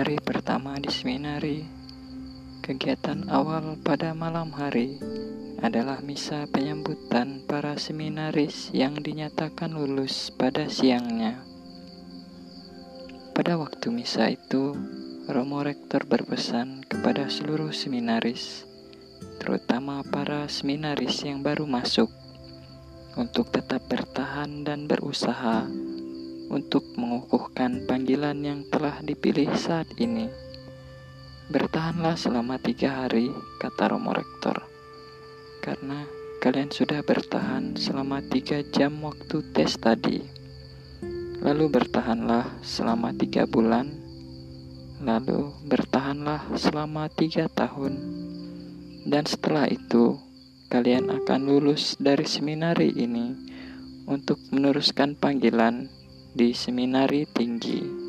hari pertama di seminari, kegiatan awal pada malam hari adalah misa penyambutan para seminaris yang dinyatakan lulus pada siangnya. Pada waktu misa itu, Romo Rektor berpesan kepada seluruh seminaris, terutama para seminaris yang baru masuk, untuk tetap bertahan dan berusaha untuk mengukuhkan panggilan yang telah dipilih saat ini. Bertahanlah selama 3 hari, kata Romo Rektor, karena kalian sudah bertahan selama 3 jam waktu tes tadi. Lalu bertahanlah selama 3 bulan, lalu bertahanlah selama 3 tahun, dan setelah itu kalian akan lulus dari seminari ini untuk meneruskan panggilan di seminari tinggi.